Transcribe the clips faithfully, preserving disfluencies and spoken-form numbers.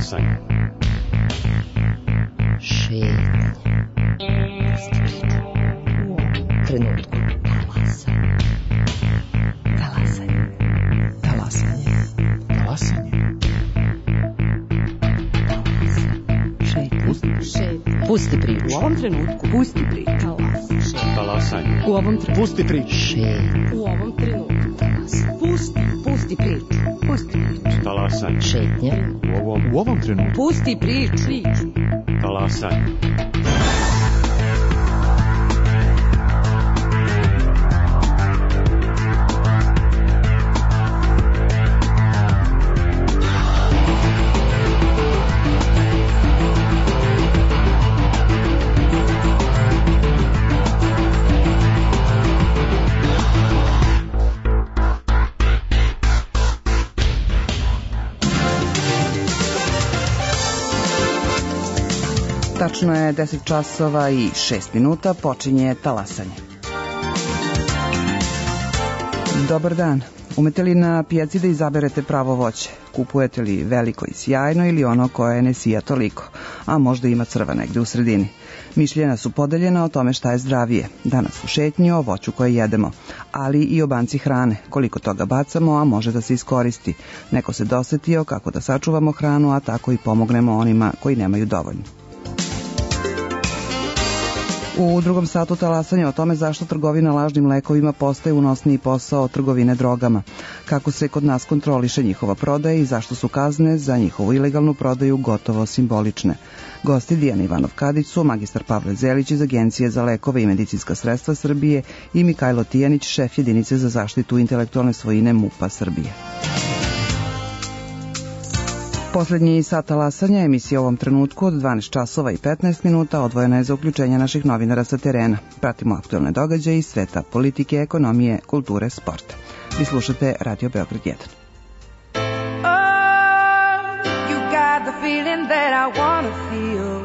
Talasanje. Šetanje. U ovom trenutku. Talasanje. Talasanje. Talasanje. Talasanje. Šetanje. Pusti priču. U ovom trenutku. Pusti priču. Talasanje. U ovom trenutku. Pusti priču. Šetanje. U ovom trenutku. Pusti. Pusti priču. Pusti priču. Talasanje. Šetnja. U ovom, u ovom trenutku. Pusti priču. Priču. Talasanje. Tačno je deset časova i šest minuta, počinje Talasanje. Dobar dan. Umete li na pijaci da izaberete pravo voće? Kupujete li veliko i sjajno ili ono koje ne sija toliko, a možda ima crva negde u sredini? Mišljenja su podeljena o tome šta je zdravije. Danas u šetnji o voću koje jedemo, ali i o banci hrane, koliko toga bacamo, a može da se iskoristi. Neko se dosetio kako da sačuvamo hranu, a tako i pomognemo onima koji nemaju dovoljno. U drugom satu talasanja o tome zašto trgovina lažnim lekovima postaje unosniji posao od trgovine drogama, kako se kod nas kontroliše njihova prodaja i zašto su kazne za njihovu ilegalnu prodaju gotovo simbolične. Gosti Dijana Ivanov-Kadić su magistar Pavle Zelić iz Agencije za lekove i medicinska sredstva Srbije i Mikajlo Tijanić, šef jedinice za zaštitu intelektualne svojine MUP-a Srbije. Poslednji sat talasanja, emisija u ovom trenutku od dvanaest časova i petnaest minuta, odvojena je za uključenje naših novinara sa terena. Pratimo aktuelne događaje iz sveta politike, ekonomije, kulture, sporta. Vi slušate Radio Beograd jedan. Oh, you got the feeling that I wanna feel.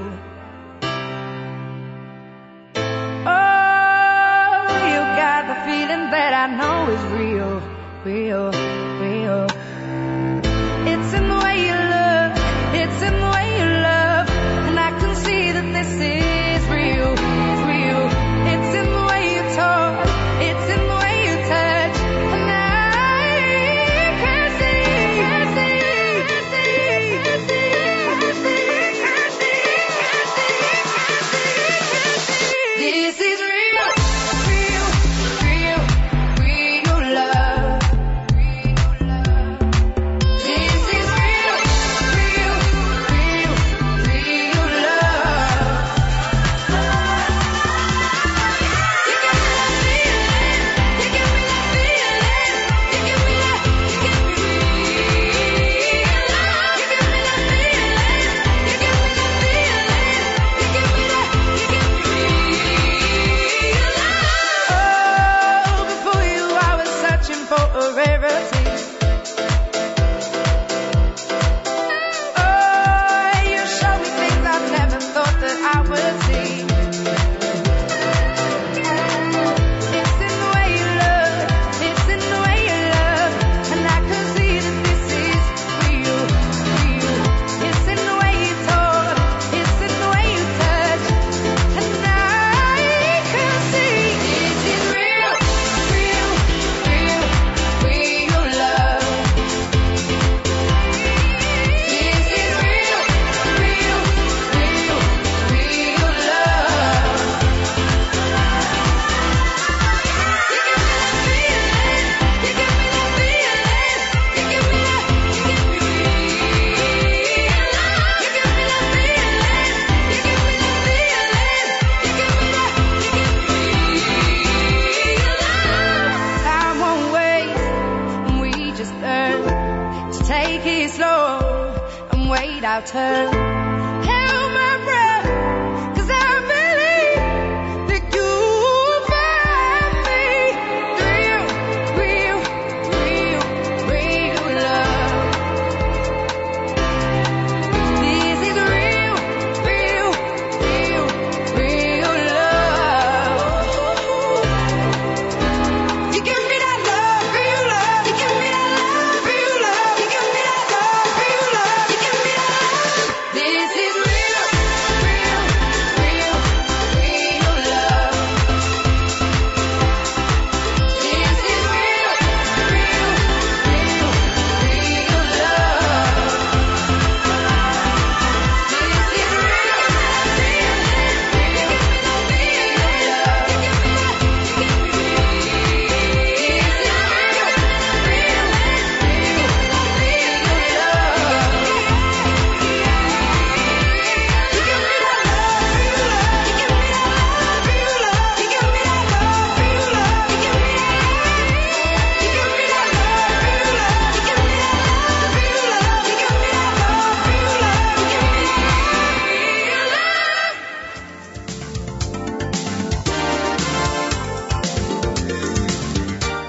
Oh, you got the feeling that I know is real, real, real. It's in the way you look, it's in the way you love, and I can see that this is real, real. It's in the way you talk, it's in the way you touch, and I can see, can see, can see, can see, can see, can see. This is real, real, real, real love.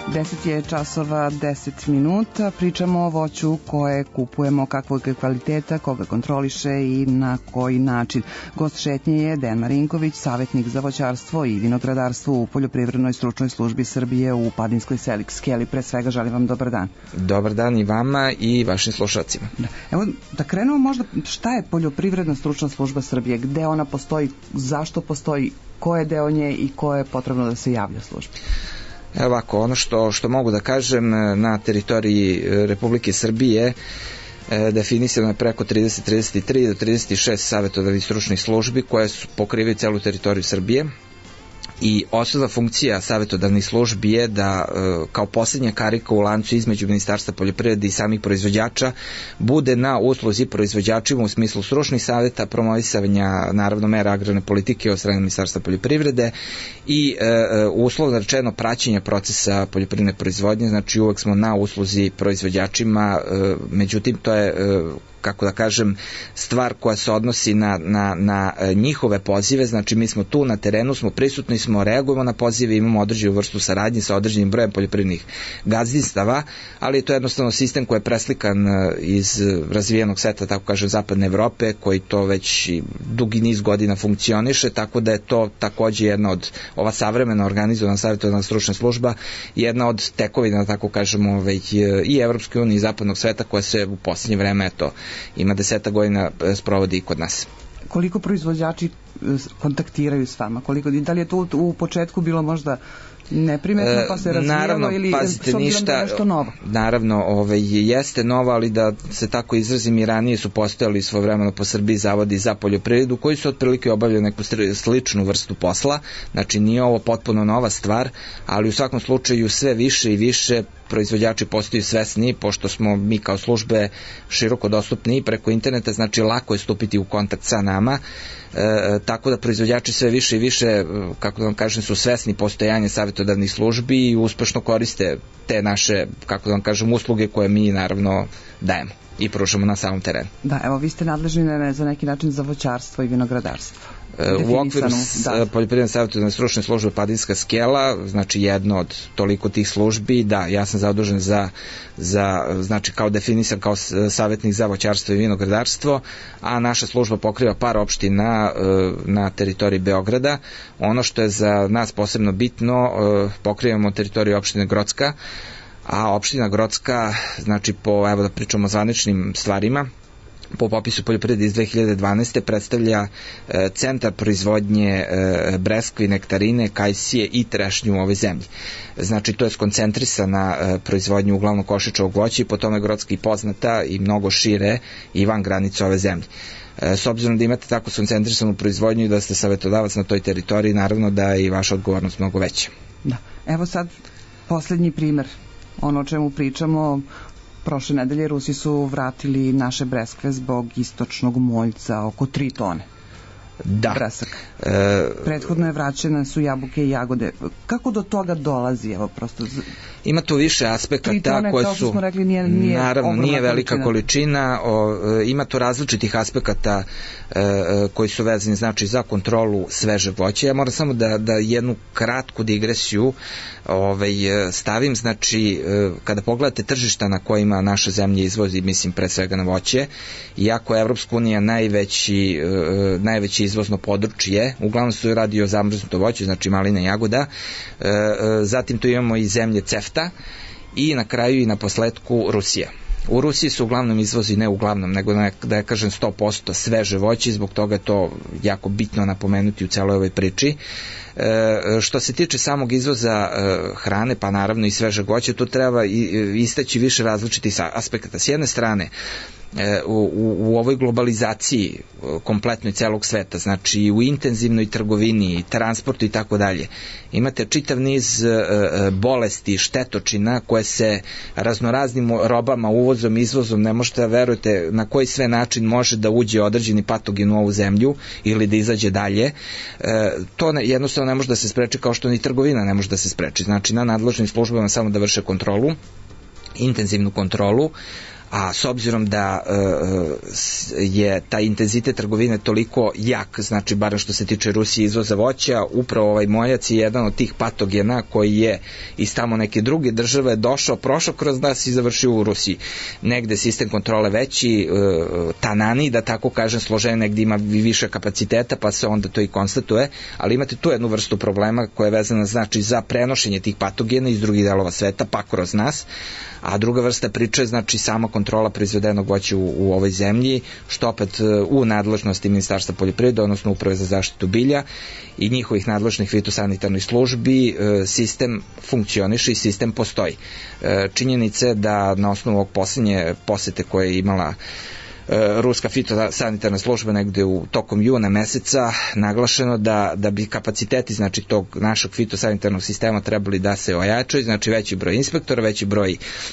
deset je časova deset minuta, pričamo o voću koje kupujemo, kakvog je kvaliteta, koga kontroliše i na koji način. Gost šetnje je Dejan Marinković, savjetnik za voćarstvo i vinogradarstvo u Poljoprivrednoj stručnoj službi Srbije u Padinskoj skeli. Pre svega želim vam dobar dan. Dobar dan i vama i vašim slušalcima. Da. Evo, da krenemo možda, šta je Poljoprivredna stručna služba Srbije, gde ona postoji, zašto postoji, ko je deo nje i ko je potrebno da se javlja službi? Evo ovako, ono što, što mogu da kažem, na teritoriji Republike Srbije e, definisano je preko trideset, trideset tri do trideset šest savjetodavnih stručnih službi koje su pokrivaju celu teritoriju Srbije. I osnovna funkcija savjetodavnih službi je da kao posljednja karika u lancu između Ministarstva poljoprivrede i samih proizvođača bude na usluzi proizvođačima u smislu stručnih savjeta, promovisanja naravno mera agrarne politike od strane Ministarstva poljoprivrede i e, uslovno rečeno praćenja procesa poljoprivredne proizvodnje, znači uvek smo na usluzi proizvođačima, e, međutim to je e, kako da kažem, stvar koja se odnosi na, na, na njihove pozive, znači mi smo tu na terenu, smo prisutni, smo, reagujemo na pozive, imamo određenu vrstu saradnje sa određenim brojem poljoprivrednih gazdinstava, ali to je jednostavno sistem koji je preslikan iz razvijenog sveta, tako kažem, zapadne Evrope, koji to već dugi niz godina funkcioniše, tako da je to takođe jedna od, ova savremena organizovana savjetodavna stručna služba, jedna od tekovina, tako kažemo, već i Evropske unije i zapadnog sveta koja se u posljednje vreme, eto, ima deseta godina sprovodi i kod nas. Koliko proizvođači kontaktiraju s vama? Koliko, da li je to u početku bilo možda neprimetno pa se razvijalo naravno, ili pazite, s obzirom ništa, da je nešto novo? Naravno, ovaj, jeste novo, ali da se tako izrazim, i ranije su postojali svojevremeno po Srbiji zavodi za poljoprivredu koji su otprilike obavljali neku sličnu vrstu posla, znači nije ovo potpuno nova stvar, ali u svakom slučaju sve više i više proizvođači postaju svesni, pošto smo mi kao službe široko dostupni preko interneta, znači lako je stupiti u kontakt sa nama, e, tako da proizvođači sve više i više, kako da vam kažem, su svesni postojanja savjetodavnih službi i uspešno koriste te naše, kako da vam kažem, usluge koje mi naravno dajemo i pružamo na samom terenu. Da, evo vi ste nadležni ne, za neki način za voćarstvo i vinogradarstvo. U okviru da. Poljoprivredne savjetodavne stručne službe Padinska skela, znači jedno od toliko tih službi, da, ja sam zadužen za, za znači kao definisan kao savjetnik za voćarstvo i vinogradarstvo, a naša služba pokriva par opština na teritoriji Beograda. Ono što je za nas posebno bitno, pokrivamo teritoriju opštine Grocka, a opština Grocka, znači po, evo da pričamo o zvaničnim stvarima, po popisu poljoprivrede iz dve hiljade dvanaeste. predstavlja e, centar proizvodnje e, breskve, nektarine, kajsije i trešnju u ovoj zemlji. Znači to je skoncentrisana e, proizvodnja uglavnom košičavog voća i po tome Grocka i poznata i mnogo šire i van granica ove zemlje. E, s obzirom da imate tako skoncentrisanu proizvodnju i da ste savjetodavac na toj teritoriji, naravno da je i vaša odgovornost mnogo veća. Da. Evo sad poslednji primer, ono o čemu pričamo. Prošle nedelje Rusi su vratili naše breskve zbog istočnog moljca, oko tri tone. Da. Bresaka. E... Prethodno je vraćene su jabuke i jagode. Kako do toga dolazi? Evo, prosto... Ima tu više aspekata koje su, smo rekli, nije, nije naravno, nije velika količina, količina o, ima tu različitih aspekata e, koji su vezani, znači, za kontrolu sveže voća. Ja moram samo da, da jednu kratku digresiju ovaj, stavim, znači, kada pogledate tržišta na kojima naša zemlja izvozi, mislim pre svega na voće, iako je Evropska unija najveći, najveći izvozno područje, uglavnom se radi o zamrznuto voće, znači malina i jagoda, zatim tu imamo i zemlje CEFTA i na kraju i na posledku Rusija. U Rusiji se uglavnom izvozi, ne uglavnom, nego da ja kažem sto posto sveže voće, zbog toga je to jako bitno napomenuti u celoj ovoj priči. E, što se tiče samog izvoza e, hrane, pa naravno i svežeg voća, tu treba istaći više različitih aspekata. S jedne strane, U, u, u ovoj globalizaciji kompletnoj celog sveta, znači u intenzivnoj trgovini, transportu i tako dalje, imate čitav niz e, bolesti, štetočina koje se raznoraznim robama, uvozom, izvozom, ne možete da verujete na koji sve način može da uđe određeni patogen u ovu zemlju ili da izađe dalje. E, to ne, jednostavno ne može da se spreči, kao što ni trgovina ne može da se spreči. Znači na nadležnim službama samo da vrše kontrolu, intenzivnu kontrolu, a s obzirom da je taj intenzitet trgovine toliko jak, znači barem što se tiče Rusije izvoza voća, upravo ovaj mojac je jedan od tih patogena koji je iz tamo neke druge države došao, prošao kroz nas i završio u Rusiji. Negde sistem kontrole veći, tanani, da tako kažem, složen, negde ima više kapaciteta, pa se onda to i konstatuje, ali imate tu jednu vrstu problema koja je vezana znači za prenošenje tih patogena iz drugih delova sveta, pa kroz nas, a druga vrsta priče je znači sama kontrola proizvedenog voća u, u ovoj zemlji, što opet u nadležnosti Ministarstva poljoprivrede, odnosno Uprave za zaštitu bilja i njihovih nadležnih fitosanitarnih službi, sistem funkcioniše i sistem postoji. Činjenice da na osnovu ovog posljednje posete koje je imala ruska fitosanitarna služba negde u tokom juna meseca naglašeno da, da bi kapaciteti znači tog našeg fitosanitarnog sistema trebali da se ojačaju, znači veći broj inspektora, veći broj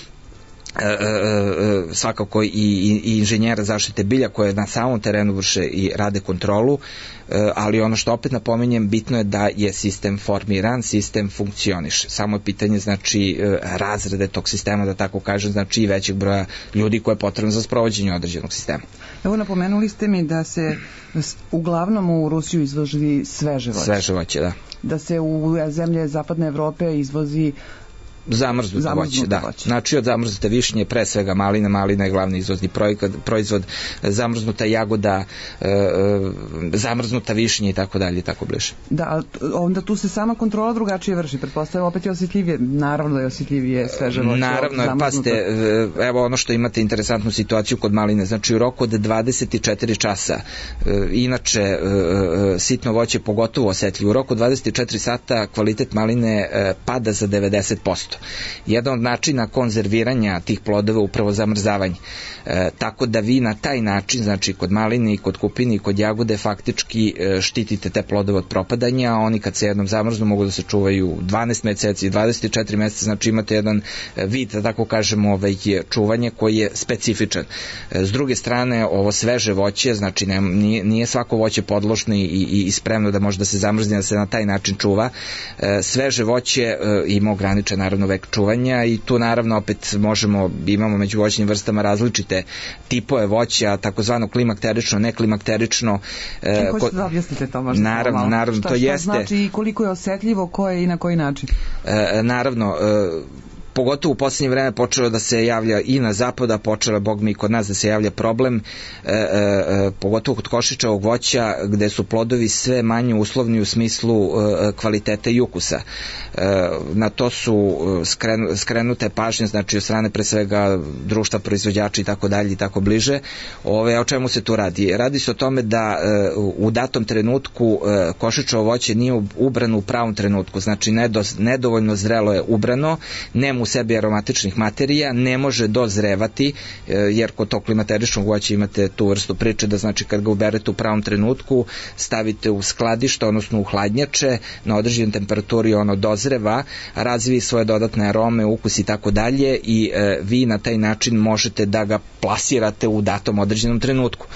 svakako i, i, i inženjera zaštite bilja koje na samom terenu vrše i rade kontrolu, ali ono što opet napominjem, bitno je da je sistem formiran, sistem funkcioniše. Samo je pitanje znači razrede tog sistema, da tako kažem, znači i većeg broja ljudi koje je potrebno za sprovođenje određenog sistema. Evo, napomenuli ste mi da se uglavnom u Rusiju izvozi sveže voće. Sveže voće, da. Da se u zemlje zapadne Evrope izvozi zamrznuto voće, da. Voće. Znači od zamrznute višnje, pre svega malina, malina je glavni izvozni proizvod, zamrznuta jagoda, e, e, zamrznuta višnja i tako dalje i tako bliže. Da, onda tu se sama kontrola drugačije vrši, pretpostavljam opet je osjetljivije, naravno da je osjetljivije sveže voće. Naravno, pazite, evo ono što imate interesantnu situaciju kod maline, znači u roku od dvadeset četiri časa, e, inače e, sitno voće pogotovo osjetljivo, u roku od dvadeset četiri sata kvalitet maline e, pada za devedeset posto. Jedan od načina konzerviranja tih plodova upravo zamrzavanje. E, tako da vi na taj način, znači kod maline i kod kupine i kod jagode faktički e, štitite te plodove od propadanja, a oni kad se jednom zamrznu mogu da se čuvaju dvanaest meseci, dvadeset četiri meseca, znači imate jedan vid, da tako kažemo, ovaj, čuvanje koji je specifičan. E, s druge strane, ovo sveže voće, znači ne, nije, nije svako voće podložno i, i, i spremno da može da se zamrzne, da se na taj način čuva. E, sveže voće e, ima ograničen naravno vek čuvanja i tu naravno opet možemo, imamo među voćnim vrstama različite tipove voća, takozvano klimakterično, neklimakterično. E, Hoćete da objasnite to možda? Naravno, malo. naravno, šta, to šta jeste. Znači i koliko je osetljivo, koje i na koji način? E, naravno, e, pogotovo u posljednje vreme počelo da se javlja i na zapada, počelo, bog mi, kod nas da se javlja problem, e, e, pogotovo kod košičavog voća, gde su plodovi sve manje uslovni u smislu e, kvalitete i ukusa. E, na to su skren, skrenute pažnje, znači od strane pre svega društva proizvođača i tako dalje i tako bliže. Ove, o čemu se tu radi? Radi se o tome da e, u datom trenutku e, košičavo voće nije ubrano u pravom trenutku, znači nedo, nedovoljno zrelo je ubrano, nema u sebi aromatičnih materija, ne može dozrevati, jer kod tog klimateričnog voća imate tu vrstu priče da znači kad ga uberete u pravom trenutku, stavite u skladište, odnosno u hladnjače, na određenoj temperaturi ono dozreva, razvije svoje dodatne arome, ukus i tako dalje i e, vi na taj način možete da ga plasirate u datom određenom trenutku.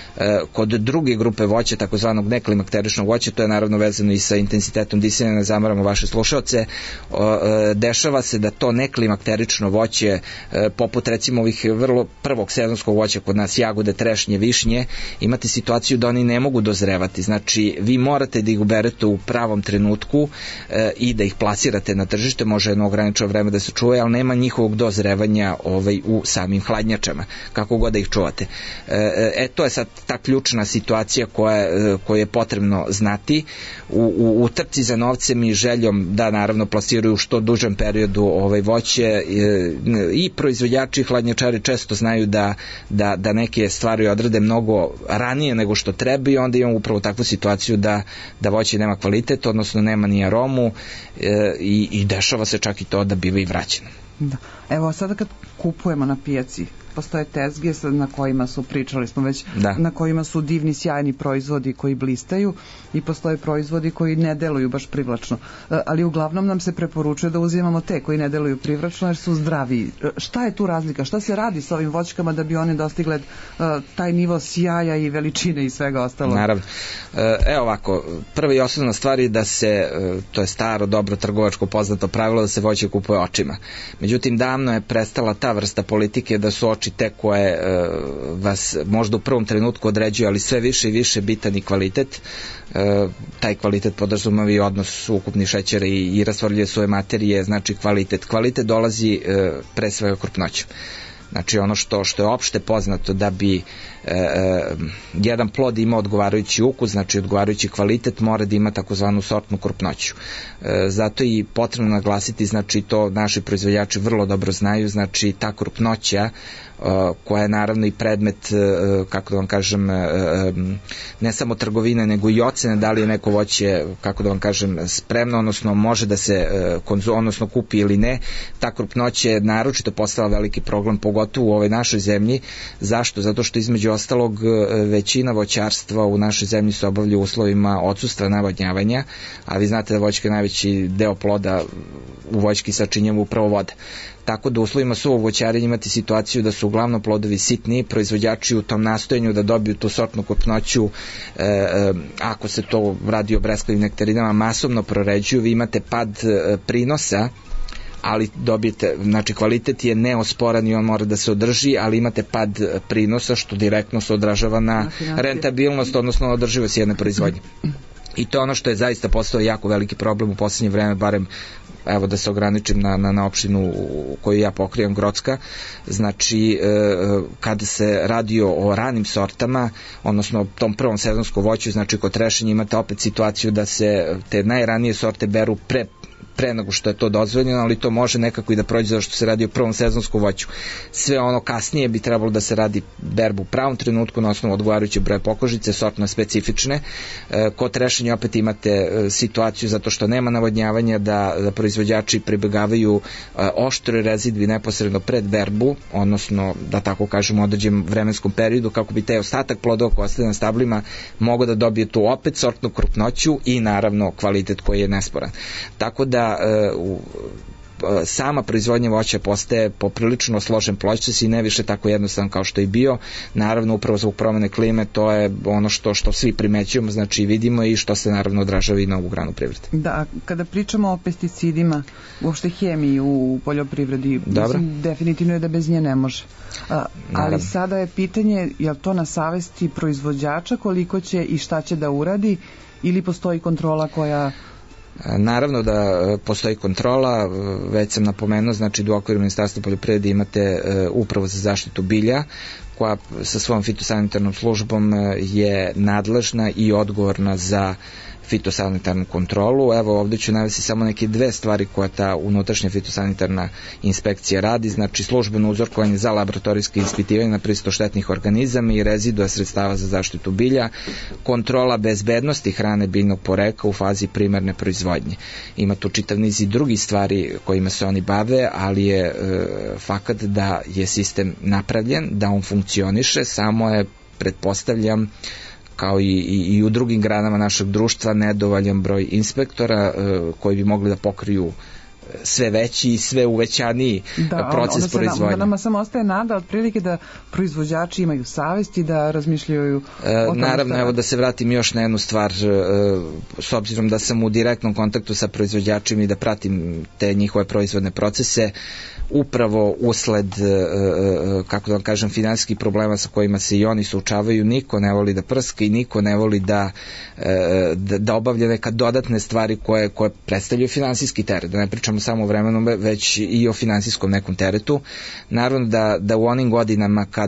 Kod druge grupe voća, takozvanog neklimakteričnog voća, to je naravno vezano i sa intenzitetom disanja, ne zamaramo vaše slušaoce, dešava se da to neklimakterično voće, poput recimo ovih vrlo prvog sezonskog voća kod nas, jagode, trešnje, višnje, imate situaciju da oni ne mogu dozrevati, znači vi morate da ih uberete u pravom trenutku i da ih plasirate na tržište, može jedno ograničeno vreme da se čuje, ali nema njihovog dozrevanja ovaj, u samim hladnjačama, kako god da ih čuvate. E, to je sad ta ključna situacija koja, koja je potrebno znati u, u, u trci za novcem i željom da naravno plasiraju u što dužem periodu ovaj voće i proizvođači i hladnjačari često znaju da, da, da neke stvari odrade mnogo ranije nego što treba i onda imamo upravo takvu situaciju da, da voće nema kvalitet, odnosno nema ni aromu e, i, i dešava se čak i to da biva i vraćeno. Da. Evo sada kad kupujemo na pijaci, postoje tezge na kojima su, pričali smo već, da. na kojima su divni, sjajni proizvodi koji blistaju i postoje proizvodi koji ne deluju baš privlačno. Ali uglavnom nam se preporučuje da uzimamo te koji ne deluju privlačno jer su zdraviji. Šta je tu razlika? Šta se radi sa ovim voćkama da bi one dostigle taj nivo sjaja i veličine i svega ostalo? Naravno. Evo ovako, prva i osnovna stvar je da se, to je staro, dobro trgovačko poznato pravilo da se voće kupuje očima. Međutim, davno je prestala ta vrsta politike da su oči znači te koje vas možda u prvom trenutku određuju, ali sve više i više bitan i kvalitet. Taj kvalitet podrazumeva i odnos ukupnih šećera i, i rastvorljive suve materije, znači kvalitet. Kvalitet dolazi pre svega krupnoćom. Znači ono što, što je opšte poznato da bi e, e, jedan plod imao odgovarajući ukus, znači odgovarajući kvalitet, mora da ima takozvanu sortnu krupnoću. E, zato i potrebno naglasiti, znači to naši proizvođači vrlo dobro znaju, znači ta krupnoća koja je naravno i predmet, kako da vam kažem, ne samo trgovine, nego i ocene da li je neko voće, kako da vam kažem, spremno, odnosno može da se konzum, odnosno kupi ili ne. Ta krupnoća je naročito postala veliki problem, pogotovo u ovoj našoj zemlji. Zašto? Zato što između ostalog većina voćarstva u našoj zemlji se obavlja u uslovima odsustva navodnjavanja, a vi znate da voćka je najveći deo ploda u voćki sačinjava upravo voda. Tako da u uslovima suvog voćarenja imate situaciju da su uglavnom plodovi sitni, proizvođači u tom nastojanju da dobiju tu sortnu krupnoću, e, e, ako se to radi o breskvim nektarinama, masovno proređuju, vi imate pad e, prinosa, ali dobijete, znači kvalitet je neosporan i on mora da se održi, ali imate pad prinosa što direktno se odražava na rentabilnost, odnosno održivost jedne proizvodnje. I to je ono što je zaista postao jako veliki problem u poslednje vreme, barem evo da se ograničim na, na, na opštinu koju ja pokrivam, Grocka. Znači e, kada se radi o ranim sortama, odnosno tom prvom sezonskom voću, znači kod trešenja imate opet situaciju da se te najranije sorte beru pre pre nego što je to dozvoljeno, ali to može nekako i da prođe zato što se radi o prvom sezonskom voću. Sve ono kasnije bi trebalo da se radi berbu u pravom trenutku na osnovu odgovarajuće broje pokožice, sortno specifične. E, kod trešenja opet imate e, situaciju zato što nema navodnjavanja da, da proizvođači pribegavaju e, oštroj rezidbi neposredno pred berbu, odnosno da tako kažemo u određenom vremenskom periodu, kako bi taj ostatak plodova koji ostaje na stablima mogao da dobije tu opet sortnu krupnoću i naravno kvalitet koji je nesporan. Tako da u sama proizvodnja voća postaje poprilično složen proces i ne više tako jednostavan kao što je bio. Naravno, upravo zbog promene klime, to je ono što, što svi primećujemo, znači vidimo i što se naravno odražava i na ovu granu privrede. Da, kada pričamo o pesticidima, uopšte hemiji u poljoprivredi, mislim, definitivno je da bez nje ne može. A, ali sada je pitanje, je li to na savesti proizvođača koliko će i šta će da uradi, ili postoji kontrola koja... Naravno da postoji kontrola, već sam napomenuo, znači da u okviru Ministarstva poljoprivrede imate upravu za zaštitu bilja koja sa svojom fitosanitarnom službom je nadležna i odgovorna za fitosanitarnu kontrolu. Evo ovdje ću navesti samo neke dve stvari koja ta unutrašnja fitosanitarna inspekcija radi, znači službeno uzorkovanje za laboratorijske ispitivanje na prisustvo štetnih organizama i rezidua sredstava za zaštitu bilja, kontrola bezbednosti hrane biljnog porekla u fazi primarne proizvodnje. Ima tu čitav niz i drugih stvari kojima se oni bave, ali je e, fakat da je sistem napravljen, da on funkcioniše, samo je, pretpostavljam, kao i, i, i u drugim granama našeg društva, nedovoljan broj inspektora e, koji bi mogli da pokriju sve veći i sve uvećaniji da, proces proizvodnje. Da, nama samo ostaje nada otprilike da proizvođači imaju savest i da razmišljaju e, o tome. Naravno, evo da se vratim još na jednu stvar, e, s obzirom da sam u direktnom kontaktu sa proizvođačima i da pratim te njihove proizvodne procese, upravo usled, kako da vam kažem, finansijskih problema sa kojima se i oni suočavaju, niko ne voli da prska i niko ne voli da, da, da obavlja neka dodatne stvari koje, koje predstavljaju finansijski teret. Da ne pričamo samo o vremenu, već i o finansijskom nekom teretu. Naravno da, da u onim godinama kad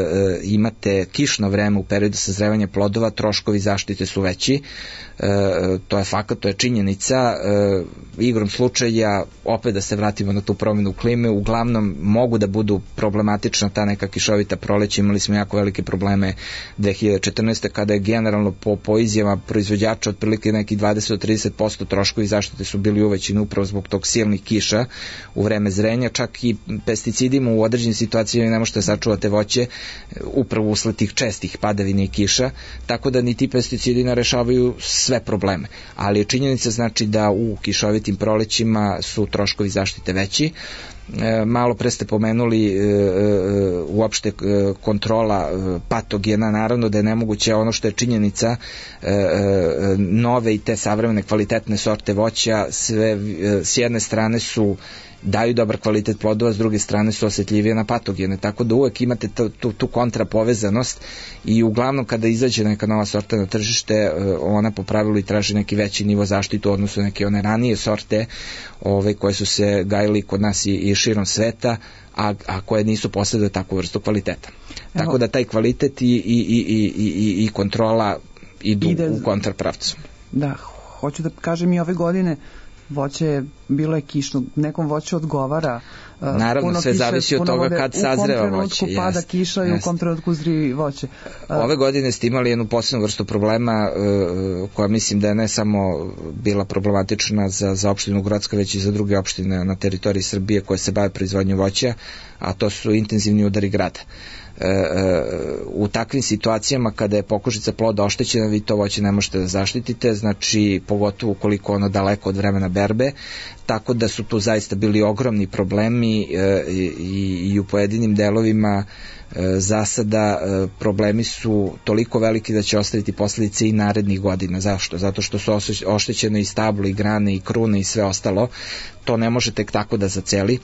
imate kišno vreme u periodu sazrevanja plodova, troškovi zaštite su veći. E, to je fakat, to je činjenica. E, igrom slučaja, opet da se vratimo na tu promjenu klime, uglavnom mogu da budu problematična ta neka kišovita proleća. Imali smo jako velike probleme dve hiljade četrnaeste. kada je generalno po, po izjavama proizvođača otprilike neki dvadeset do trideset posto troškovi zaštite su bili uvećeni upravo zbog tog silnih kiša u vreme zrenja. Čak i pesticidima u određenim situacijama ne možete sačuvate voće upravo usled tih čestih padavina i kiša, tako da ni ti pesticidi ne rešavaju sve probleme. Ali je činjenica, znači, da u kišovitim prolećima su troškovi zaštite veći. E, malo pre ste pomenuli e, e, uopšte e, kontrola e, patogena, naravno da je nemoguće, ono što je činjenica, e, e, nove i te savremene kvalitetne sorte voća sve e, s jedne strane su daju dobar kvalitet plodova, s druge strane su osetljivije na patogene, tako da uvek imate tu, tu, tu kontrapovezanost i uglavnom kada izađe neka nova sorta na tržište, ona po pravilu i traži neki veći nivo zaštitu u odnosu na neke one ranije sorte ove, koje su se gajili kod nas i, i širom sveta, a, a koje nisu posjedile takvu vrstu kvaliteta. Evo. Tako da taj kvalitet i, i, i, i, i, i kontrola idu Ide... u kontrapravcu. Da, hoću da kažem i ove godine voće bilo je kišno, nekom voće odgovara. Naravno, puno sve kiše, zavisi od toga vode, kad sazreva voće. U kom trenutku pada jest, kiša jest. I u kom trenutku zri voće. Ove godine ste imali jednu posebnu vrstu problema uh, koja mislim da je ne samo bila problematična za, za opštinu Grocka, već i za druge opštine na teritoriji Srbije koje se bave proizvodnjom voća, a to su intenzivni udari grada. E, e, u takvim situacijama kada je pokožica ploda oštećena, vi to voće ne možete da zaštitite, znači pogotovo ukoliko ono daleko od vremena berbe, tako da su tu zaista bili ogromni problemi e, i, i u pojedinim delovima e, zasada e, problemi su toliko veliki da će ostaviti posljedice i narednih godina. Zašto? Zato što su oštećene i stablo i grane i krune i sve ostalo, to ne može tek tako da zaceli.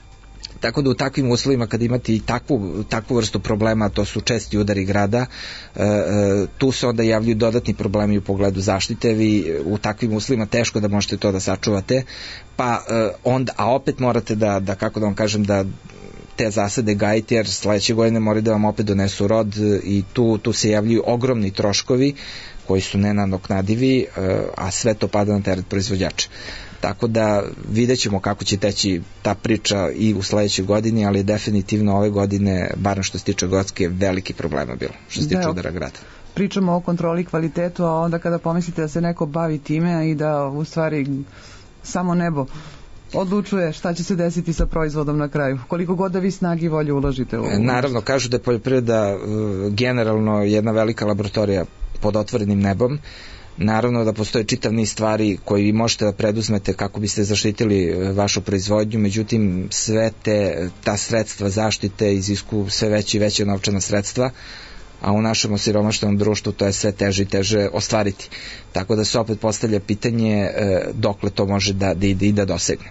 Tako da u takvim uslovima kad imate i takvu, takvu vrstu problema, to su česti udari grada, e, e, tu se onda javljaju dodatni problemi u pogledu zaštite, vi u takvim uslovima teško da možete to da sačuvate, pa e, onda, a opet morate da, da, kako da vam kažem, da te zasade gajiti, jer sledeće godine moraju da vam opet donesu rod i tu, tu se javljaju ogromni troškovi koji su nenadoknadivi, e, a sve to pada na teret proizvođača. Tako da vidjet ćemo kako će teći ta priča i u sledećoj godini, ali definitivno ove godine, barem što se tiče Grocke, veliki problema bilo, što se tiče udara grada. Pričamo o kontroli i kvalitetu, a onda kada pomislite da se neko bavi time i da u stvari samo nebo odlučuje šta će se desiti sa proizvodom na kraju. Koliko god da vi snagi i volje uložite u... Naravno, kažu da je poljoprivreda generalno jedna velika laboratorija pod otvorenim nebom. Naravno da postoje čitav niz stvari koje vi možete da preduzmete kako biste zaštitili vašu proizvodnju, međutim sve te, ta sredstva zaštite iziskuju sve veće i veće novčana sredstva, a u našem osiromaštenom društvu to je sve teže i teže ostvariti. Tako da se opet postavlja pitanje e, dokle to može da, da ide i da dosegne.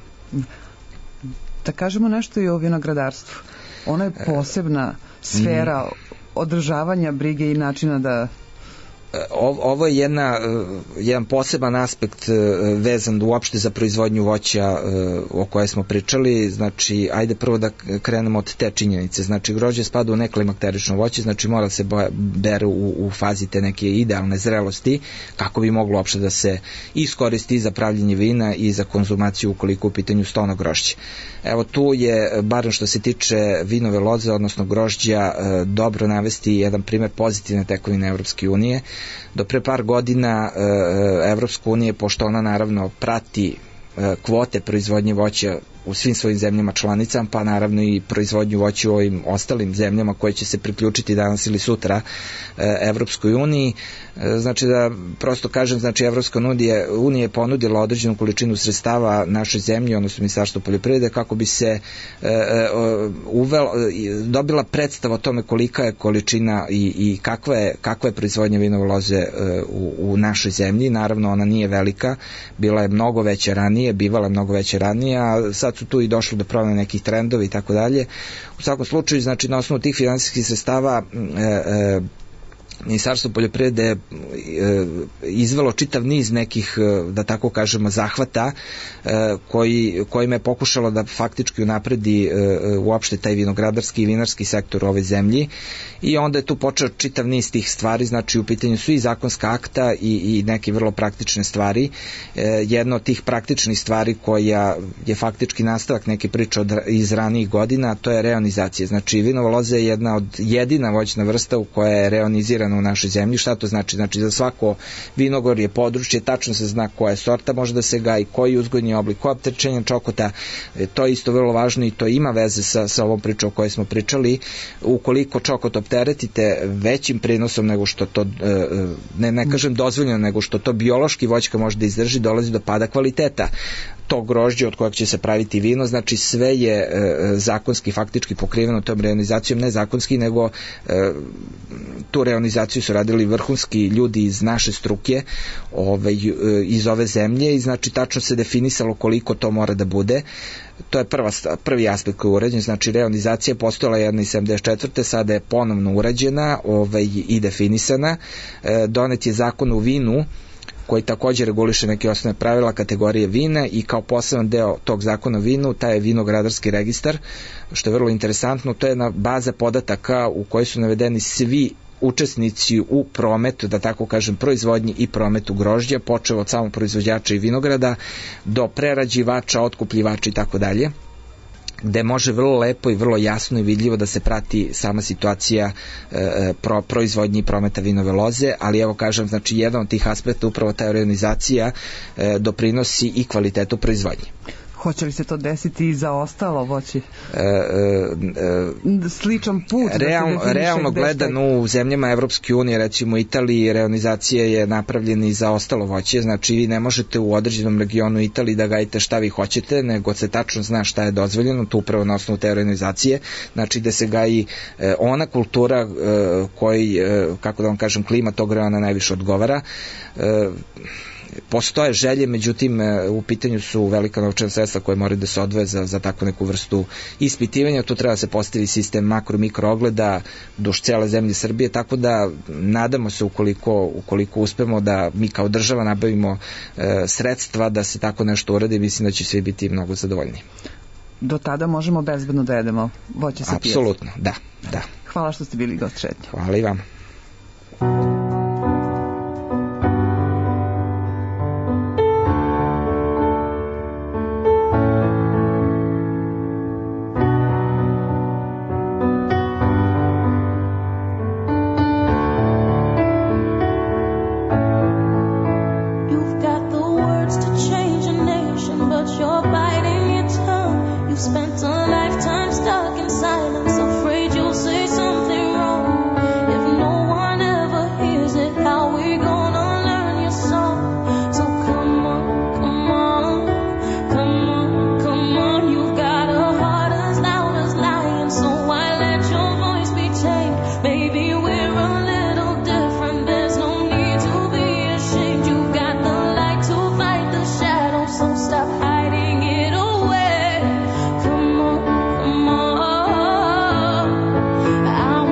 Da kažemo nešto i o vinogradarstvu. Ono je posebna sfera održavanja brige i načina da... Ovo je jedna, jedan poseban aspekt vezan uopšte za proizvodnju voća o kojoj smo pričali. Znači, ajde prvo da krenemo od te činjenice. Znači, grožđe spada u neklimakterično voće, znači mora se bere u, u fazi te neke idealne zrelosti kako bi moglo uopšte da se iskoristi za pravljenje vina i za konzumaciju ukoliko u pitanju stono grožđe. Evo tu je, barem što se tiče vinove loze, odnosno grožđa, dobro navesti jedan primer pozitivne tekovine Evropske unije. Do pre par godina Evropska unija, pošto ona naravno prati kvote proizvodnje voća u svim svojim zemljama članicama, pa naravno i proizvodnju voća u ovim ostalim zemljama koje će se priključiti danas ili sutra Evropskoj uniji. Znači da prosto kažem, znači Evropska unija, unija je ponudila određenu količinu sredstava našoj zemlji, odnosno Ministarstvo poljoprivrede, kako bi se uvela, dobila predstava o tome kolika je količina i, i kakva je, kakva je proizvodnja vinove loze u, u našoj zemlji. Naravno ona nije velika, bila je mnogo veća ranije, bivala je mnogo veća ranije, a sad su tu i došlo do promene nekih trendova i tako dalje. U svakom slučaju, znači na osnovu tih finansijskih sredstava e, e, Ministarstvo poljoprivrede je izvelo čitav niz nekih, da tako kažemo, zahvata koji, kojima je pokušalo da faktički unapredi uopšte taj vinogradarski i vinarski sektor u ovoj zemlji, i onda je tu počeo čitav niz tih stvari. Znači u pitanju su i zakonska akta i, i neke vrlo praktične stvari. Jedna od tih praktičnih stvari koja je faktički nastavak neke priče od, iz ranijih godina, to je reonizacija. Znači vinova loza je jedna od jedina voćna vrsta u koja je reonizirana u našoj zemlji. Šta to znači? Znači za svako vinogorje područje tačno se zna koja sorta može da se gaji, koji uzgojni oblik, koja opterećenja čokota. E, to je isto vrlo važno i to ima veze sa, sa ovom pričom o kojoj smo pričali. Ukoliko čokot opteretite većim prinosom nego što to, e, ne, ne kažem dozvoljeno, nego što to biološki voćka može da izdrži, dolazi do pada kvaliteta. to grožđe od kojeg će se praviti vino, znači sve je e, zakonski faktički pokriveno tom reonizacijom, ne zakonski, nego e, tu reonizaciju su radili vrhunski ljudi iz naše struke, ovaj, iz ove zemlje, i znači tačno se definisalo koliko to mora da bude. To je prva, prvi aspekt koji je urađen, znači reonizacija postojala jedna iz sedamdeset četvrte sada je ponovno urađena ovaj, i definisana. E, donet je zakon o vinu koji takođe reguliše neke osnovne pravila kategorije vina, i kao poseban deo tog zakona o vinu taj je vinogradarski registar, što je vrlo interesantno. To je jedna baza podataka u kojoj su navedeni svi učesnici u prometu, da tako kažem, proizvodnji i prometu grožđa, počeo od samog proizvođača i vinograda do prerađivača, otkupljivača i tako dalje, gde može vrlo lepo i vrlo jasno i vidljivo da se prati sama situacija e, pro, proizvodnje i prometa vinove loze, ali evo kažem, znači jedan od tih aspekta upravo ta reonizacija e, doprinosi i kvalitetu proizvodnje. Hoće li se to desiti i za ostalo voće? E, e, Sličan put? Real, da se realno gledano u zemljama Evropske unije, recimo Italiji, reonizacija je napravljena i za ostalo voće, znači vi ne možete u određenom regionu Italiji da gajite šta vi hoćete, nego se tačno zna šta je dozvoljeno, tu upravo na osnovu te reonizacije, znači da se gaji e, ona kultura e, koji, e, kako da vam kažem, klima tog reona najviše odgovara. E, Postoje želje, međutim u pitanju su velika novčana sredstva koje moraju da se odvoje za, za takvu neku vrstu ispitivanja. Tu treba se postavi sistem makro-mikro ogleda duž cele zemlje Srbije, tako da nadamo se ukoliko, ukoliko uspemo da mi kao država nabavimo e, sredstva da se tako nešto uradi, mislim da će svi biti mnogo zadovoljni. Do tada možemo bezbedno da jedemo voće sa pijace? Apsolutno, da, da. Hvala što ste bili gost Šetnje. Hvala i vam. I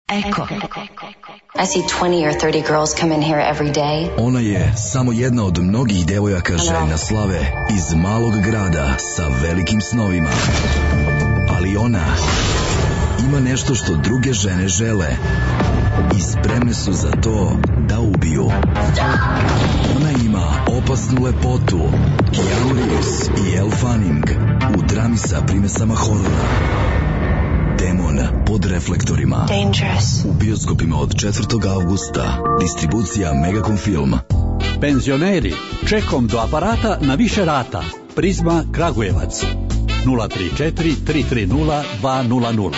Eko. I see twenty or thirty girls come in here every day. Ona je samo jedna od mnogih devojaka željna slave iz malog grada sa velikim snovima. Ali ona ima nešto što druge žene žele i spremne su za to da ubiju. Ona ima opasnu lepotu, Keanu Reeves i Elle Fanning u drami sa primesama horora. Demon pod reflektorima. Dangerous. U bioskopima od četvrtog avgusta. Distribucija Megacom Film. Penzioneri, čekom do aparata na više rata. Prizma Kragujevac. nula tri četiri tri tri nula dva nula nula.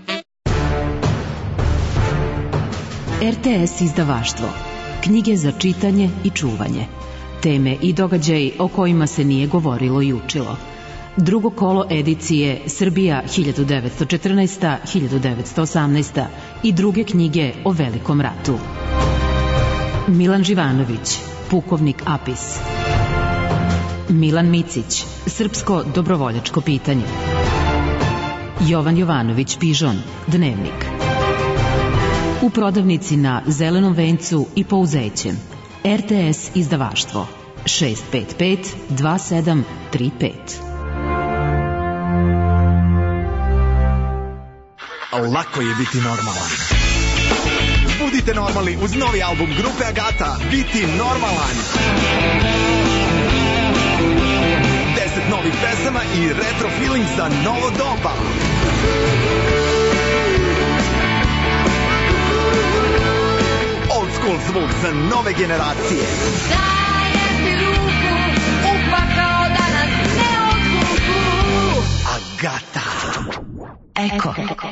R T S izdavaštvo. Knjige za čitanje i čuvanje. Teme i događaji o kojima se nije govorilo i učilo. Drugo kolo edicije Srbija hiljadu devetsto četrnaesta do hiljadu devetsto osamnaesta. i druge knjige o Velikom ratu. Milan Živanović, Pukovnik Apis. Milan Micić, Srpsko dobrovoljačko pitanje. Jovan Jovanović Pižon, Dnevnik. U prodavnici na Zelenom vencu i Pouzećem. R T S izdavaštvo šest pet pet dva sedam tri pet. Lako je biti normalan. Budite normalni uz novi album grupe Agata, Biti normalan. Deset novih pesama i retro feeling za novo doba. Old school zvuk za nove generacije. Dajem ti ruku, upakao da nas ne odvuku. Agata. Eko.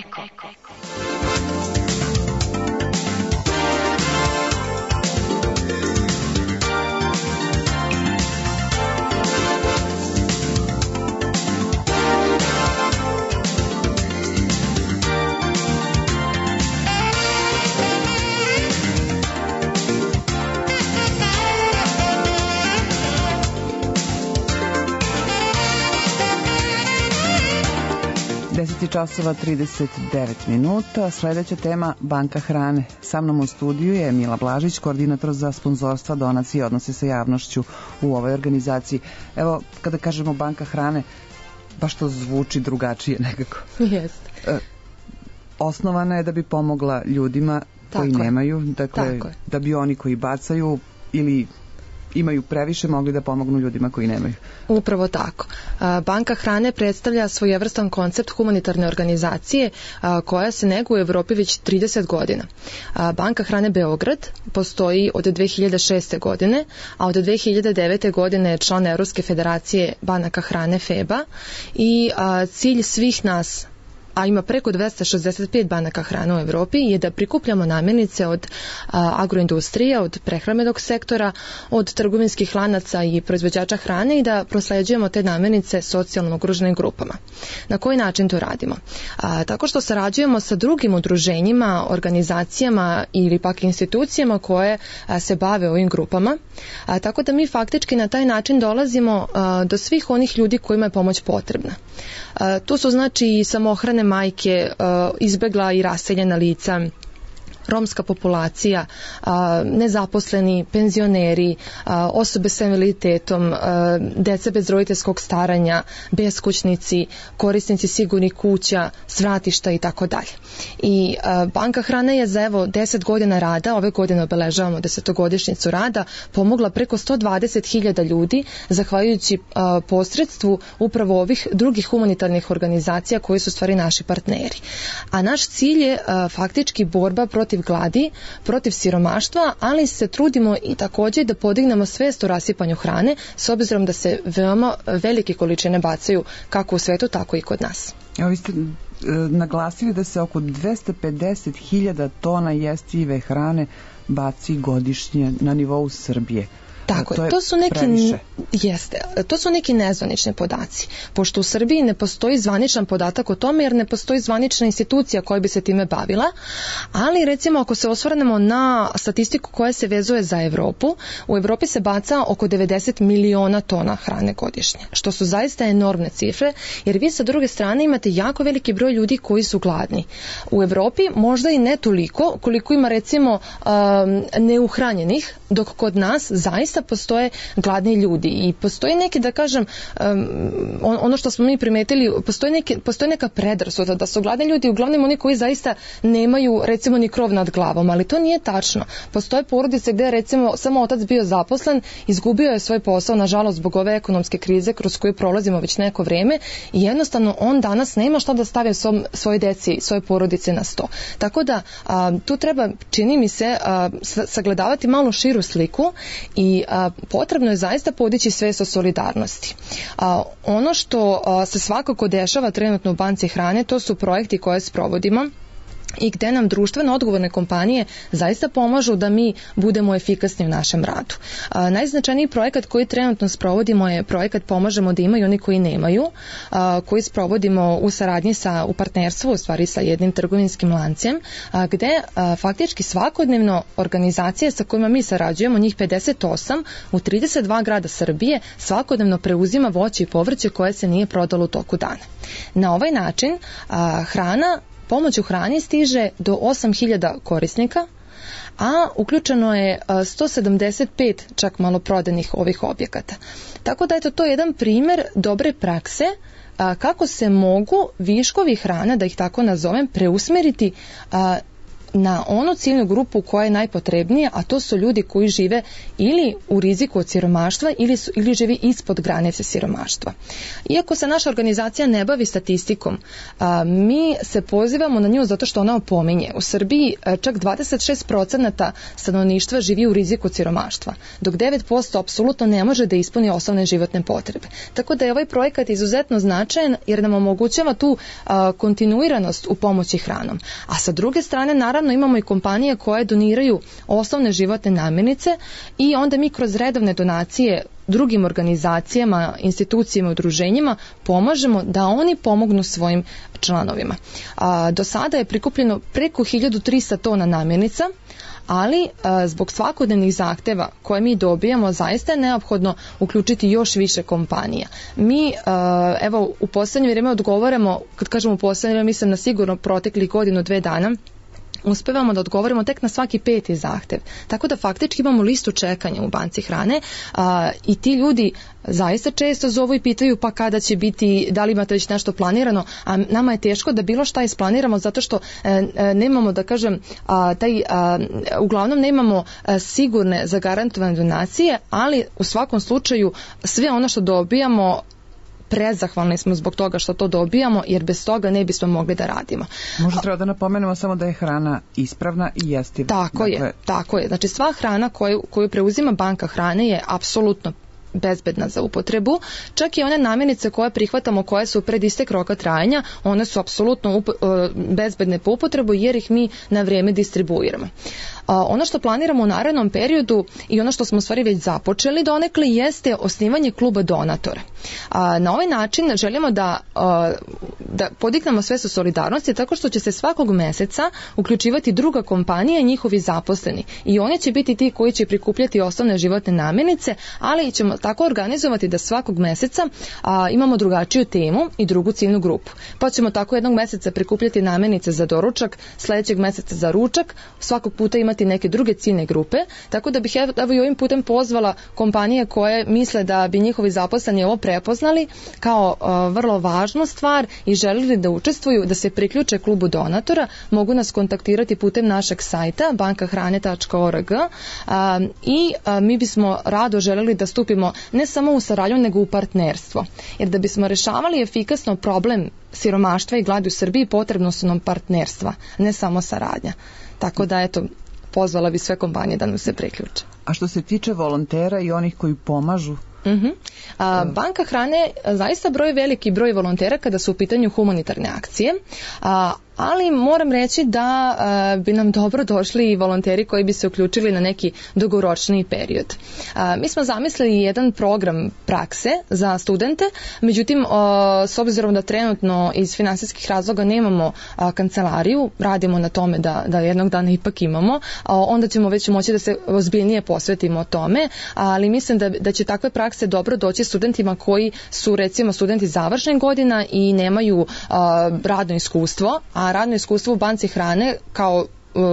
deset časova trideset devet minuta. Sledeća tema Banka hrane. Sa mnom u studiju je Mila Blažić, koordinator za sponzorstva, donacije i odnose sa javnošću u ovoj organizaciji. Evo, kada kažemo Banka hrane, baš to zvuči drugačije nekako. Jeste. E, osnovana je da bi pomogla ljudima koji Tako nemaju, dakle, da bi oni koji bacaju ili imaju previše mogli da pomognu ljudima koji nemaju. Upravo tako. Banka hrane predstavlja svojevrstan koncept humanitarne organizacije koja se neguje u Evropi već trideset godina. Banka hrane Beograd postoji od dve hiljade šeste. godine, a od dve hiljade devete. godine je član Evropske federacije banaka hrane F E B A i cilj svih nas, a ima preko dvesta šezdeset pet banaka hrane u Evropi, je da prikupljamo namirnice od a, agroindustrije, od prehrambenog sektora, od trgovinskih lanaca i proizvođača hrane i da prosleđujemo te namirnice socijalno ugroženim grupama. Na koji način to radimo? A, tako što sarađujemo sa drugim udruženjima, organizacijama ili pak institucijama koje a, se bave ovim grupama, a, tako da mi faktički na taj način dolazimo a, do svih onih ljudi kojima je pomoć potrebna. A, tu su znači i samohrane majke, izbegla i raseljena lica, romska populacija, nezaposleni, penzioneri, osobe sa invaliditetom, deca bez roditeljskog staranja, beskućnici, korisnici sigurnih kuća, svratišta i tako dalje. I Banka hrane je za evo deset godina rada, ove godine obeležavamo desetogodišnjicu rada, pomogla preko sto dvadeset hiljada ljudi zahvaljujući posredstvu upravo ovih drugih humanitarnih organizacija koji su stvari naši partneri. A naš cilj je faktički borba protiv gladi, protiv siromaštva, ali se trudimo i također da podignemo svest o rasipanju hrane, s obzirom da se veoma velike količine bacaju kako u svetu, tako i kod nas. Evo, vi ste e, naglasili da se oko dvesta pedeset hiljada tona jestive hrane baci godišnje na nivou Srbije. Tako to je, to su neki previše. Jeste, to su neki nezvanični podaci. Pošto u Srbiji ne postoji zvaničan podatak o tome, jer ne postoji zvanična institucija koja bi se time bavila, ali recimo ako se osvrnemo na statistiku koja se vezuje za Evropu, u Evropi se baca oko devedeset miliona tona hrane godišnje, što su zaista enormne cifre, jer vi sa druge strane imate jako veliki broj ljudi koji su gladni. U Evropi možda i ne toliko koliko ima recimo um, neuhranjenih, dok kod nas zaista postoje gladni ljudi i postoji neki, da kažem, um, ono što smo mi primetili, postoji, neki, postoji neka predrasuda da su gladni ljudi uglavnom oni koji zaista nemaju recimo ni krov nad glavom, ali to nije tačno. Postoje porodice gde recimo samo otac bio zaposlen, izgubio je svoj posao nažalost zbog ove ekonomske krize kroz koju prolazimo već neko vreme i jednostavno on danas nema šta da stavi svom, svoje deci, svoje porodice na sto. Tako da a, tu treba, čini mi se, a, sagledavati malo širu sliku i a, potrebno je zaista podići svest o solidarnosti. A, ono što a, se svakako dešava trenutno u Banci hrane, to su projekti koje sprovodimo i gde nam društveno odgovorne kompanije zaista pomažu da mi budemo efikasni u našem radu. A, najznačajniji projekat koji trenutno sprovodimo je projekat Pomažemo da imaju oni koji nemaju, a, koji sprovodimo u saradnji sa, u partnerstvu, u stvari sa jednim trgovinskim lancem, a, gde a, faktički svakodnevno organizacije sa kojima mi sarađujemo, njih pedeset osam, u trideset dva grada Srbije svakodnevno preuzima voće i povrće koje se nije prodalo u toku dana. Na ovaj način a, hrana pomoć u hrani stiže do osam hiljada korisnika, a uključeno je sto sedamdeset pet čak maloprodanih ovih objekata. Tako da je to jedan primjer dobre prakse kako se mogu viškovi hrana, da ih tako nazovem, preusmeriti na onu ciljnu grupu koja je najpotrebnija, a to su ljudi koji žive ili u riziku od siromaštva ili, su, ili živi ispod granice siromaštva. Iako se naša organizacija ne bavi statistikom, a, mi se pozivamo na nju zato što ona opominje. U Srbiji a, čak dvadeset šest procenata stanovništva živi u riziku od siromaštva, dok devet posto apsolutno ne može da ispuni osnovne životne potrebe. Tako da je ovaj projekat izuzetno značajan jer nam omogućava tu a, kontinuiranost u pomoći hranom. A sa druge strane, naravno, imamo i kompanije koje doniraju osnovne životne namirnice i onda mi kroz redovne donacije drugim organizacijama, institucijama, udruženjima pomažemo da oni pomognu svojim članovima. A, do sada je prikupljeno preko hiljadu trista tona namirnica, ali a, zbog svakodnevnih zahteva koje mi dobijamo zaista je neophodno uključiti još više kompanija. Mi a, evo u poslednje vrijeme odgovaramo, kad kažemo u poslednje vrijeme, mislim na sigurno proteklih godinu, dve dana, uspevamo da odgovorimo tek na svaki peti zahtev. Tako da faktički imamo listu čekanja u Banci hrane a, i ti ljudi zaista često zovu i pitaju pa kada će biti, da li imate već nešto planirano, a nama je teško da bilo šta isplaniramo zato što e, e, nemamo, da kažem, a, taj, a, uglavnom nemamo a, sigurne zagarantovane donacije, ali u svakom slučaju sve ono što dobijamo prezahvalni smo zbog toga što to dobijamo, jer bez toga ne bismo mogli da radimo. Možda treba da napomenemo samo da je hrana ispravna i jestiva. Tako dakle... je, tako je. Znači sva hrana koju, koju preuzima Banka hrane je apsolutno bezbedna za upotrebu. Čak i one namirnice koje prihvatamo, koje su pred istek roka trajanja, one su apsolutno up, bezbedne po upotrebu jer ih mi na vrijeme distribuiramo. Ono što planiramo u narednom periodu i ono što smo u stvari već započeli donekle jeste osnivanje kluba donatora. Na ovaj način želimo da, da podignemo svest o solidarnosti tako što će se svakog meseca uključivati druga kompanija i njihovi zaposleni. I oni će biti ti koji će prikupljati osnovne životne namirnice, ali ćemo tako organizovati da svakog meseca a, imamo drugačiju temu i drugu ciljnu grupu. Pa ćemo tako jednog meseca prikupljati namirnice za doručak, sljedećeg meseca za ručak, svakog puta imati neke druge ciljne grupe, tako da bih evo i ovim putem pozvala kompanije koje misle da bi njihovi zaposleni ovo prepoznali kao uh, vrlo važnu stvar i želili da učestvuju, da se priključe klubu donatora, mogu nas kontaktirati putem našeg sajta banka hrane tačka org uh, i uh, mi bismo rado želeli da stupimo ne samo u saradnju nego u partnerstvo. Jer da bismo rešavali efikasno problem siromaštva i gladi u Srbiji potrebno su nam partnerstva, ne samo saradnja. Tako da eto, pozvala bi sve kompanije da nam se priključe. A što se tiče volontera i onih koji pomažu? Uh-huh. A, Banka hrane zaista broji veliki broj volontera kada su u pitanju humanitarne akcije, a, ali moram reći da a, bi nam dobro došli i volonteri koji bi se uključili na neki dugoročniji period. A, mi smo zamislili jedan program prakse za studente, međutim a, s obzirom da trenutno iz finansijskih razloga nemamo a, kancelariju, radimo na tome da, da jednog dana ipak imamo, a, onda ćemo već moći da se ozbiljnije posvetimo tome, ali mislim da, da će takve prakse dobro doći studentima koji su recimo studenti završnih godina i nemaju a, radno iskustvo, a radno iskustvo u banci hrane kao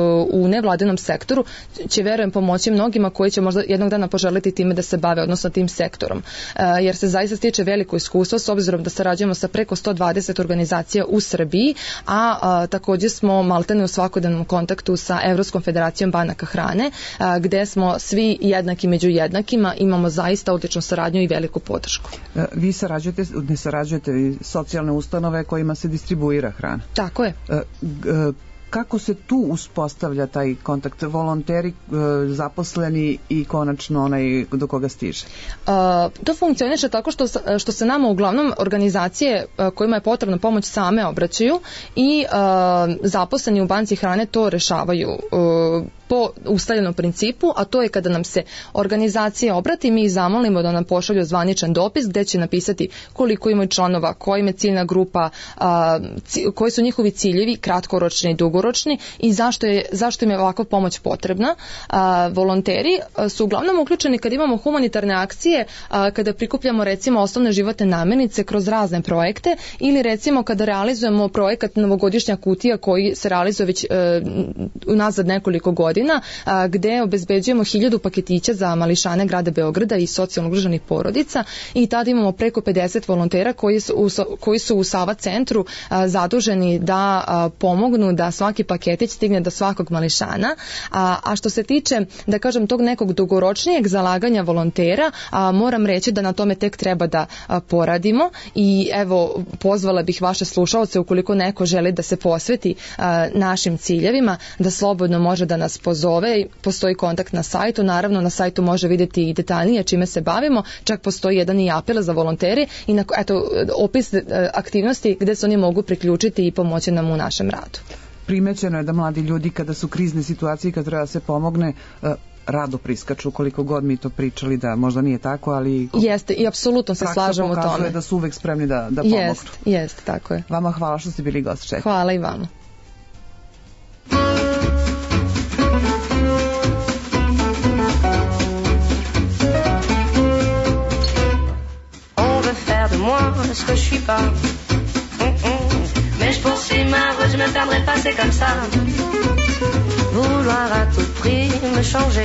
u nevladinom sektoru će, verujem, pomoći mnogima koji će možda jednog dana poželiti time da se bave, odnosno tim sektorom. Jer se zaista stiče veliko iskustvo s obzirom da sarađujemo sa preko sto dvadeset organizacija u Srbiji, a, a također smo maltene u svakodnevnom kontaktu sa Evropskom federacijom banaka hrane, a, gde smo svi jednaki među jednakima, imamo zaista odličnu saradnju i veliku podršku. Vi sarađujete, ne sarađujete socijalne ustanove kojima se distribuira hrana? Tako je. E, g, Kako se tu uspostavlja taj kontakt, volonteri, zaposleni i konačno onaj do koga stiže? Uh, to funkcioniše tako što, što se nama uglavnom organizacije kojima je potrebna pomoć same obraćaju i uh, zaposleni u banci hrane to rešavaju uh, po ustaljenom principu, a to je kada nam se organizacija obrati, mi ih zamolimo da nam pošalju zvaničan dopis gde će napisati koliko imaju članova, koja im je ciljna grupa, a, c, koji su njihovi ciljevi, kratkoročni i dugoročni i zašto, je, zašto im je ovakva pomoć potrebna. A, volonteri su uglavnom uključeni kad imamo humanitarne akcije, a, kada prikupljamo recimo osnovne životne namirnice kroz razne projekte ili recimo kada realizujemo projekat Novogodišnja kutija koji se realizuje već e, unazad nekoliko godina, A, gde obezbeđujemo hiljadu paketića za mališane grada Beograda i socijalno ugroženih porodica i tada imamo preko pedeset volontera koji su u, koji su u Sava centru a, zaduženi da a, pomognu da svaki paketić stigne do svakog mališana. A, a što se tiče, da kažem, tog nekog dugoročnijeg zalaganja volontera, a, moram reći da na tome tek treba da a, poradimo i evo, pozvala bih vaše slušaoce ukoliko neko želi da se posveti a, našim ciljevima, da slobodno može da nas pozove, postoji kontakt na sajtu, naravno na sajtu može vidjeti i detaljnije čime se bavimo, čak postoji jedan i apel za volontere i na, eto, opis aktivnosti gde se oni mogu priključiti i pomoći nam u našem radu. Primećeno je da mladi ljudi kada su krizne situacije, kad treba da se pomogne, rado priskaču, koliko god mi to pričali da možda nije tako, ali jeste i apsolutno se slažemo u tome. Praksa pokazuje da su uvek spremni da, da pomognu. Jeste, jeste, tako je. Vama hvala što ste bili gost Čeka. Hvala i vama. Moi, ce que je suis pas. Mm-mm. Mais je poursuis ma route, je me perdrai pas, c'est comme ça. Vouloir à tout prix me changer.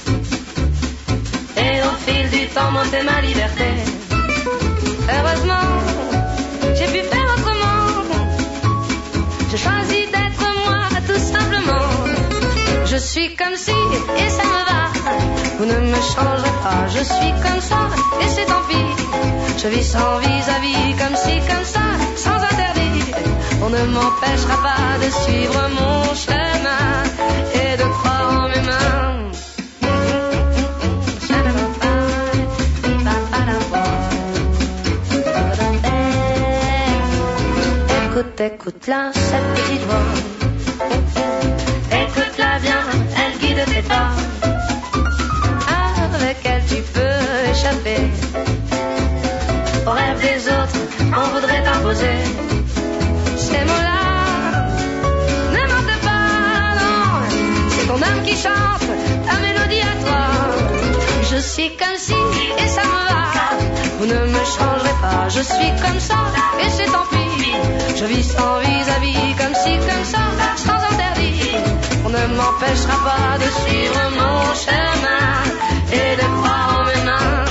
Et au fil du temps, monter ma liberté. Heureusement, j'ai pu faire autrement. J'ai choisi d'être moi, tout simplement. Je suis comme si, et ça me va. Vous ne me changerez pas, je suis comme ça, et c'est tant pis. Je vis sans vis-à-vis, comme si, comme ça, sans interdit. On ne m'empêchera pas de suivre mon chemin et de croire en mes mains. Écoute, écoute-la, cette petite voix. Écoute-la bien, elle guide tes pas. Avec elle tu peux échapper aux rêves des autres, on voudrait t'imposer ces mots-là. Ne mente pas, non, c'est ton âme qui chante ta mélodie à toi. Je suis comme si, et ça me va. Vous ne me changerez pas, je suis comme ça, et c'est tant pis. Je vis sans vis-à-vis, comme si, comme ça, sans interdit. On ne m'empêchera pas de suivre mon chemin et de croire en mes mains.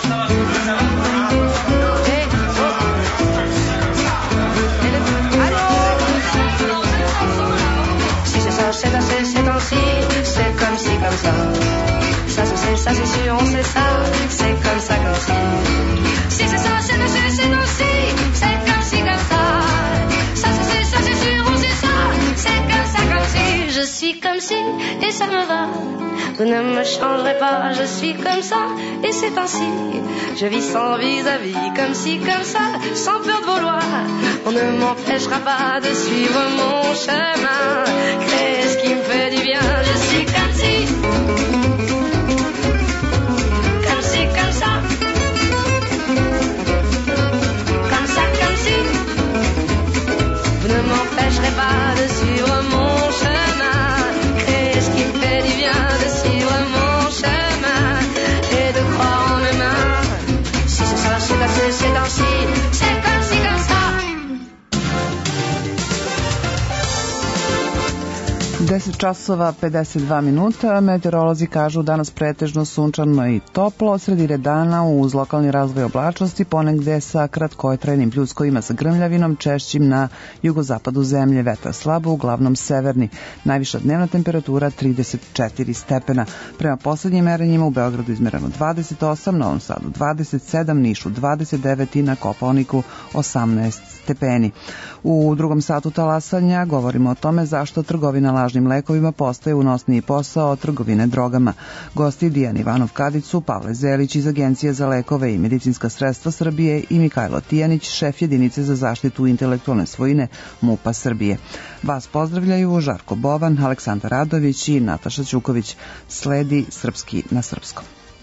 C'est assez, c'est ainsi, c'est comme si, comme ça. Ça se sait, ça c'est sûr, on sait ça. C'est comme ça, comme si. Si c'est ça, c'est assez, c'est ainsi, c'est comme si, comme ça. Ça se sait, ça c'est sûr, on sait ça. C'est comme ça, comme si. Je suis comme ci et ça me va. Vous ne me changerez pas, je suis comme ça et c'est ainsi. Je vis sans vis-à-vis, comme ci, comme ça, sans peur de vos lois. On ne m'empêchera pas de suivre mon chemin. Créer ce qui me fait du bien, je suis comme ci. Comme ci, comme ça. Comme ça, comme ci. Vous ne m'empêcherez pas de suivre mon chemin. Créer ce qui me fait du bien, de suivre mon chemin et de croire en mes mains. Si c'est ça, c'est passé, c'est ainsi, c'est comme ci, comme ça. deset časova pedeset dva minuta, meteorolozi kažu danas pretežno sunčano i toplo, sredine dana uz lokalni razvoj oblačnosti, ponegde sa kratkotrajnim pljuskovima sa grmljavinom, češćim na jugozapadu zemlje, vetar slabo, uglavnom severni. Najviša dnevna temperatura trideset četiri stepena. Prema poslednjim merenjima u Beogradu izmereno dvadeset osam, Novom Sadu dvadeset sedam, Nišu dvadeset devet i na Kopaoniku osamnaest stepeni. U drugom satu talasanja govorimo o tome zašto trgovina lažnim lekovima postaje unosniji posao od trgovine drogama. Gosti Dijan Ivanov Kadicu, Pavle Zelić iz Agencije za lekove i medicinska sredstva Srbije i Mikajlo Tijanić, šef jedinice za zaštitu intelektualne svojine MUP-a Srbije. Vas pozdravljaju Žarko Bovan, Aleksandar Radović i Nataša Ćuković. Sledi Srpski na srpskom.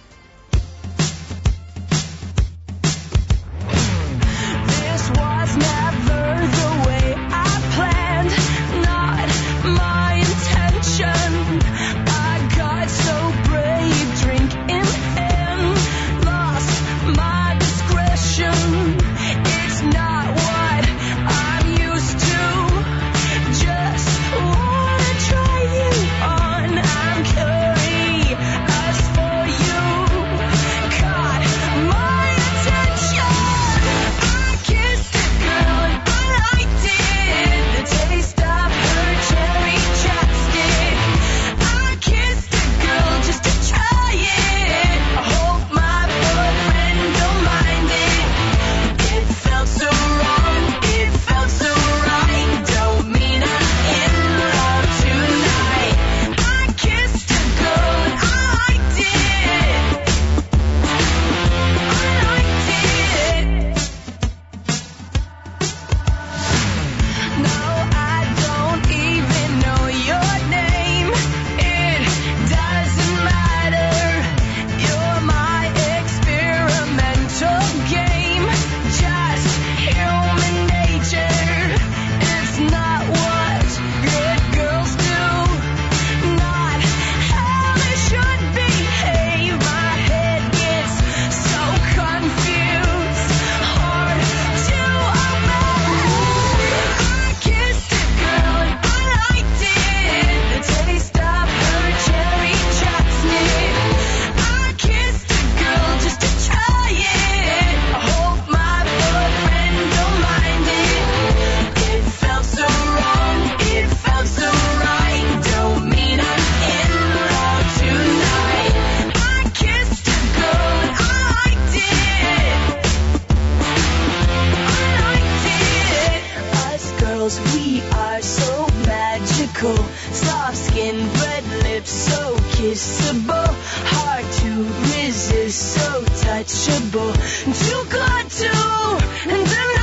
Soft skin, red lips, so kissable. Hard to resist, so touchable. Too good to, and